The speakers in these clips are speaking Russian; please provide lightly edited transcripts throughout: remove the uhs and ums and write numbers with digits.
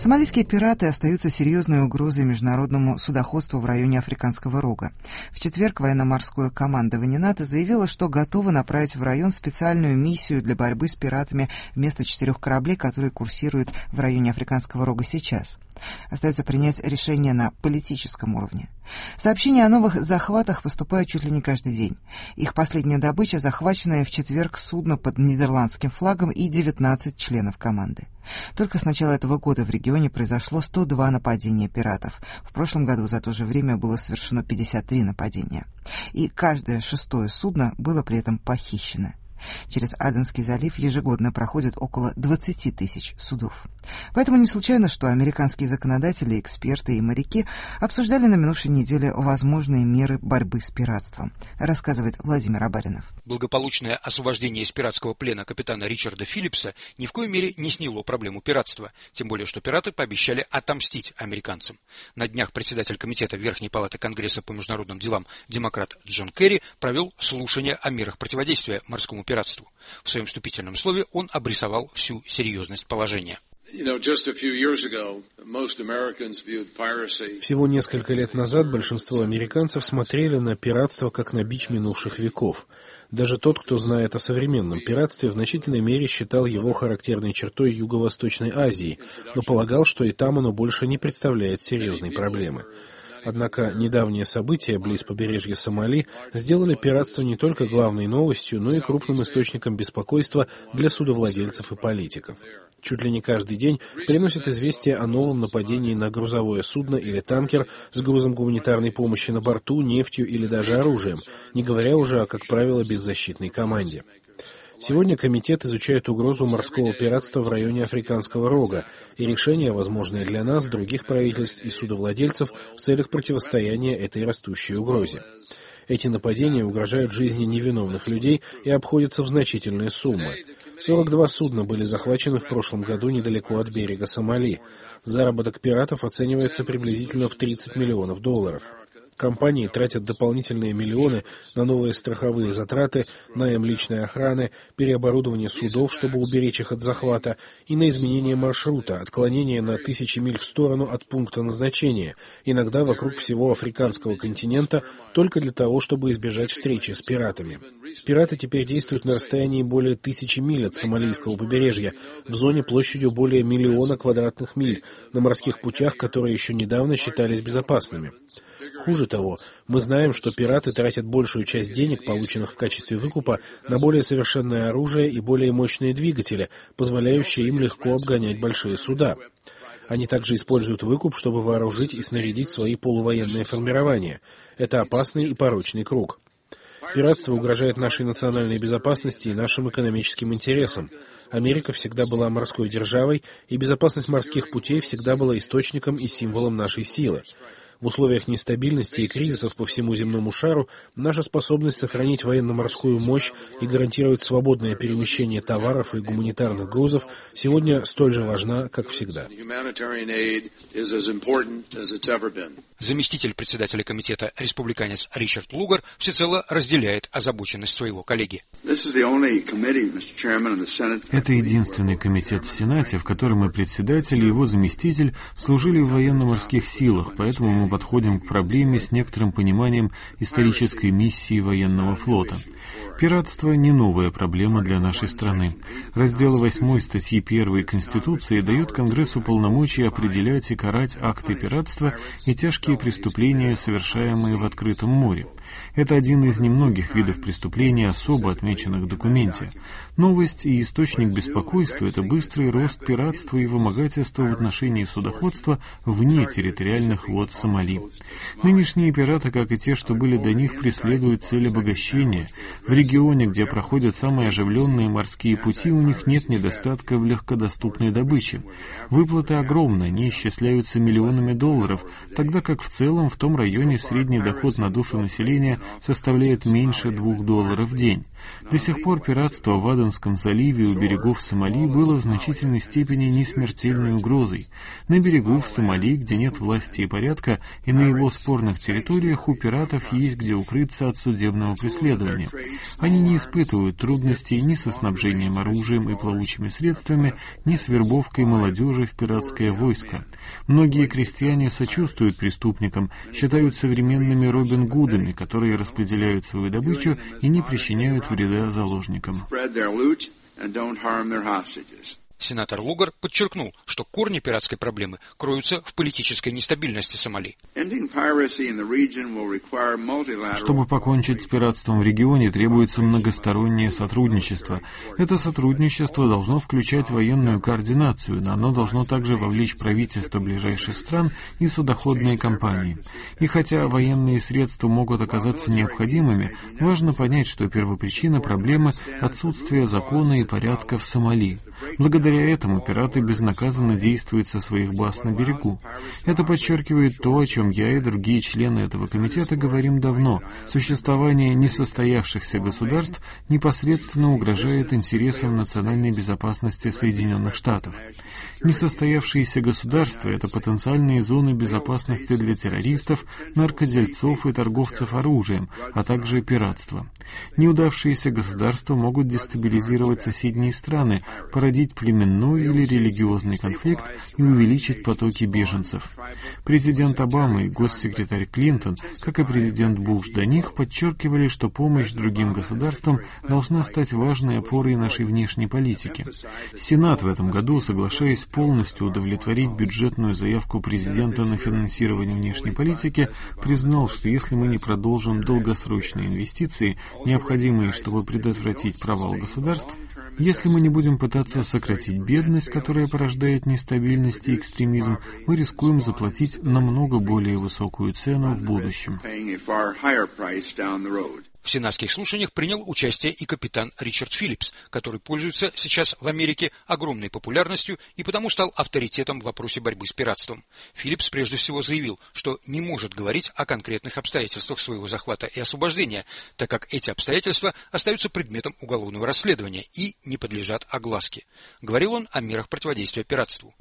Сомалийские пираты остаются серьезной угрозой международному судоходству в районе Африканского рога. В четверг военно-морское командование НАТО заявило, что готово направить в район специальную миссию для борьбы с пиратами вместо 4 кораблей, которые курсируют в районе Африканского рога сейчас. Остается принять решение на политическом уровне. Сообщения о новых захватах поступают чуть ли не каждый день. Их последняя добыча — захваченное в четверг судно под нидерландским флагом и 19 членов команды. Только с начала этого года в регионе произошло 102 нападения пиратов. В прошлом году за то же время было совершено 53 нападения. И каждое 6-е судно было при этом похищено. Через Аденский залив ежегодно проходят около 20 тысяч судов. Поэтому не случайно, что американские законодатели, эксперты и моряки обсуждали на минувшей неделе возможные меры борьбы с пиратством, рассказывает Владимир Абаринов. Благополучное освобождение из пиратского плена капитана Ричарда Филлипса ни в коей мере не сняло проблему пиратства, тем более что пираты пообещали отомстить американцам. На днях председатель комитета Верхней палаты Конгресса по международным делам демократ Джон Керри провел слушание о мерах противодействия морскому пиратству. В своем вступительном слове он обрисовал всю серьезность положения. Всего несколько лет назад большинство американцев смотрели на пиратство как на бич минувших веков. Даже тот, кто знает о современном пиратстве, в значительной мере считал его характерной чертой Юго-Восточной Азии, но полагал, что и там оно больше не представляет серьезной проблемы. Однако недавние события близ побережья Сомали сделали пиратство не только главной новостью, но и крупным источником беспокойства для судовладельцев и политиков. Чуть ли не каждый день приносят известия о новом нападении на грузовое судно или танкер с грузом гуманитарной помощи на борту, нефтью или даже оружием, не говоря уже о, как правило, беззащитной команде. Сегодня комитет изучает угрозу морского пиратства в районе Африканского рога и решения, возможные для нас, других правительств и судовладельцев в целях противостояния этой растущей угрозе. Эти нападения угрожают жизни невиновных людей и обходятся в значительные суммы. 42 судна были захвачены в прошлом году недалеко от берега Сомали. Заработок пиратов оценивается приблизительно в $30 миллионов. Компании тратят дополнительные миллионы на новые страховые затраты, наем личной охраны, переоборудование судов, чтобы уберечь их от захвата, и на изменение маршрута, отклонение на 1000 миль в сторону от пункта назначения, иногда вокруг всего африканского континента, только для того, чтобы избежать встречи с пиратами. Пираты теперь действуют на расстоянии более 1000 миль от сомалийского побережья, в зоне площадью более 1 миллиона квадратных миль, на морских путях, которые еще недавно считались безопасными. Хуже того, мы знаем, что пираты тратят большую часть денег, полученных в качестве выкупа, на более совершенное оружие и более мощные двигатели, позволяющие им легко обгонять большие суда. Они также используют выкуп, чтобы вооружить и снарядить свои полувоенные формирования. Это опасный и порочный круг. Пиратство угрожает нашей национальной безопасности и нашим экономическим интересам. Америка всегда была морской державой, и безопасность морских путей всегда была источником и символом нашей силы. В условиях нестабильности и кризисов по всему земному шару наша способность сохранить военно-морскую мощь и гарантировать свободное перемещение товаров и гуманитарных грузов сегодня столь же важна, как всегда. Заместитель председателя комитета, республиканец Ричард Лугар, всецело разделяет озабоченность своего коллеги. Это единственный комитет в Сенате, в котором и председатель, и его заместитель служили в военно-морских силах, поэтому мы подходим к проблеме с некоторым пониманием исторической миссии военного флота. Пиратство не новая проблема для нашей страны. Раздел 8 статьи 1 Конституции дает Конгрессу полномочия определять и карать акты пиратства и тяжкие преступления, совершаемые в открытом море. Это один из немногих видов преступлений, особо отмеченных в документе. Новость и источник беспокойства — это быстрый рост пиратства и вымогательства в отношении судоходства вне территориальных вод Сомали. Нынешние пираты, как и те, что были до них, преследуют цель обогащения. В регионе, где проходят самые оживленные морские пути, у них нет недостатка в легкодоступной добыче. Выплаты огромны, они исчисляются миллионами долларов, тогда как в целом в том районе средний доход на душу населения составляет меньше $2 в день. До сих пор пиратство в Аденском заливе у берегов Сомали было в значительной степени не смертельной угрозой. На берегу в Сомали, где нет власти и порядка, и на его спорных территориях у пиратов есть где укрыться от судебного преследования. Они не испытывают трудностей ни со снабжением оружием и плавучими средствами, ни с вербовкой молодежи в пиратское войско. Многие крестьяне сочувствуют преступникам, считают современными Робин Гудами, которые распределяют свою добычу и не причиняют вреда заложникам. Сенатор Лугар подчеркнул, что корни пиратской проблемы кроются в политической нестабильности Сомали. Чтобы покончить с пиратством в регионе, требуется многостороннее сотрудничество. Это сотрудничество должно включать военную координацию, но оно должно также вовлечь правительства ближайших стран и судоходные компании. И хотя военные средства могут оказаться необходимыми, важно понять, что первопричина проблемы – отсутствие закона и порядка в Сомали. Благодаря этому пираты безнаказанно действуют со своих баз на берегу. Это подчеркивает то, о чем я и другие члены этого комитета говорим давно. Существование несостоявшихся государств непосредственно угрожает интересам национальной безопасности Соединенных Штатов. Несостоявшиеся государства – это потенциальные зоны безопасности для террористов, наркодельцов и торговцев оружием, а также пиратства. Неудавшиеся государства могут дестабилизировать соседние страны, породить племенной или религиозный конфликт и увеличить потоки беженцев. Президент Обама и госсекретарь Клинтон, как и президент Буш до них, подчеркивали, что помощь другим государствам должна стать важной опорой нашей внешней политики. Сенат в этом году, соглашаясь полностью удовлетворить бюджетную заявку президента на финансирование внешней политики, признал, что если мы не продолжим долгосрочные инвестиции, необходимые, чтобы предотвратить провал государств, если мы не будем пытаться сократить бедность, которая порождает нестабильность и экстремизм, мы рискуем заплатить намного более высокую цену в будущем. В сенатских слушаниях принял участие и капитан Ричард Филлипс, который пользуется сейчас в Америке огромной популярностью и потому стал авторитетом в вопросе борьбы с пиратством. Филлипс прежде всего заявил, что не может говорить о конкретных обстоятельствах своего захвата и освобождения, так как эти обстоятельства остаются предметом уголовного расследования и не подлежат огласке. Говорил он о мерах противодействия пиратству.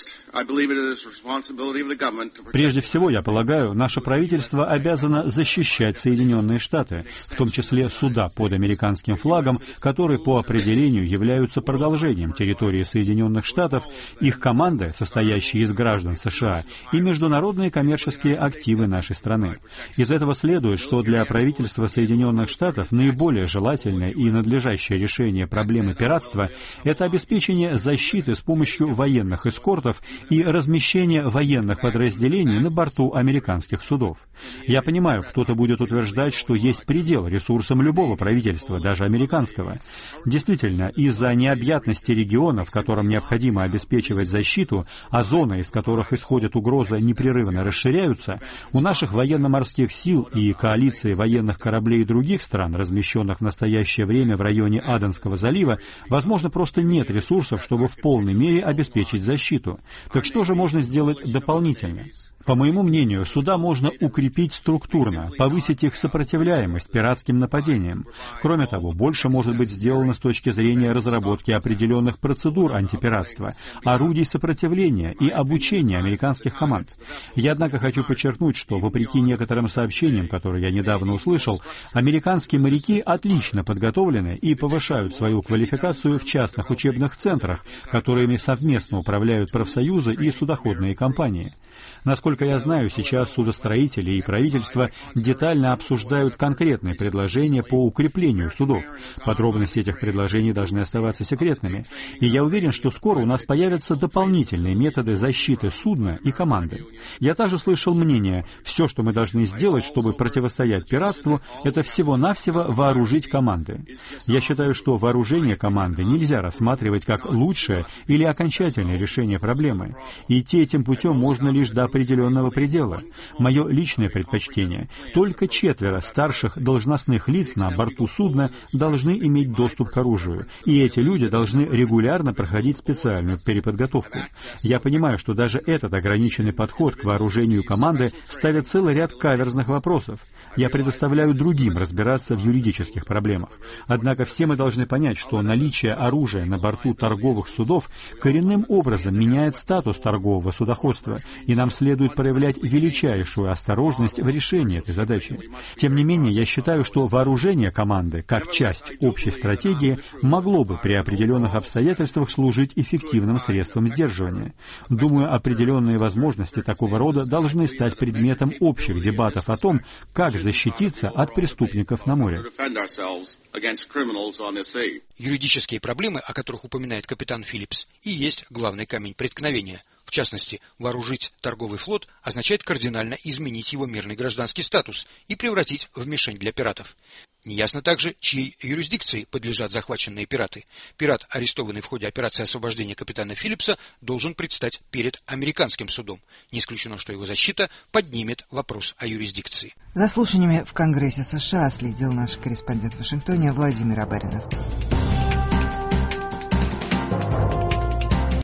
Прежде всего, я полагаю, наше правительство обязано защищать Соединенные Штаты, в том числе суда под американским флагом, которые по определению являются продолжением территории Соединенных Штатов, их команды, состоящие из граждан США, и международные коммерческие активы нашей страны. Из этого следует, что для правительства Соединенных Штатов наиболее желательное и надлежащее решение проблемы пиратства – это обеспечение защиты с помощью военных эскортов и размещение военных подразделений на борту американских судов. Я понимаю, кто-то будет утверждать, что есть предел ресурсам любого правительства, даже американского. Действительно, из-за необъятности региона, в котором необходимо обеспечивать защиту, а зоны, из которых исходит угроза, непрерывно расширяются, у наших военно-морских сил и коалиции военных кораблей других стран, размещенных в настоящее время в районе Аденского залива, возможно, просто нет ресурсов, чтобы в полной мере обеспечить защиту. Так что же можно сделать дополнительно? По моему мнению, суда можно укрепить структурно, повысить их сопротивляемость пиратским нападениям. Кроме того, больше может быть сделано с точки зрения разработки определенных процедур антипиратства, орудий сопротивления и обучения американских команд. Я, однако, хочу подчеркнуть, что, вопреки некоторым сообщениям, которые я недавно услышал, американские моряки отлично подготовлены и повышают свою квалификацию в частных учебных центрах, которыми совместно управляют профсоюзы и судоходные компании. Насколько я знаю, сейчас судостроители и правительство детально обсуждают конкретные предложения по укреплению судов. Подробности этих предложений должны оставаться секретными. И я уверен, что скоро у нас появятся дополнительные методы защиты судна и команды. Я также слышал мнение, все, что мы должны сделать, чтобы противостоять пиратству, это всего-навсего вооружить команды. Я считаю, что вооружение команды нельзя рассматривать как лучшее или окончательное решение проблемы. И идти этим путем можно лишь до определенного предела. Мое личное предпочтение – только 4 старших должностных лиц на борту судна должны иметь доступ к оружию, и эти люди должны регулярно проходить специальную переподготовку. Я понимаю, что даже этот ограниченный подход к вооружению команды ставит целый ряд каверзных вопросов. Я предоставляю другим разбираться в юридических проблемах. Однако все мы должны понять, что наличие оружия на борту торговых судов коренным образом меняет статус торгового судоходства, и нам следует следует проявлять величайшую осторожность в решении этой задачи. Тем не менее, я считаю, что вооружение команды, как часть общей стратегии, могло бы при определенных обстоятельствах служить эффективным средством сдерживания. Думаю, определенные возможности такого рода должны стать предметом общих дебатов о том, как защититься от преступников на море. Юридические проблемы, о которых упоминает капитан Филлипс, и есть главный камень преткновения. В частности, вооружить торговый флот означает кардинально изменить его мирный гражданский статус и превратить в мишень для пиратов. Неясно также, чьей юрисдикции подлежат захваченные пираты. Пират, арестованный в ходе операции освобождения капитана Филлипса, должен предстать перед американским судом. Не исключено, что его защита поднимет вопрос о юрисдикции. За слушаниями в Конгрессе США следил наш корреспондент в Вашингтоне Владимир Абаринов.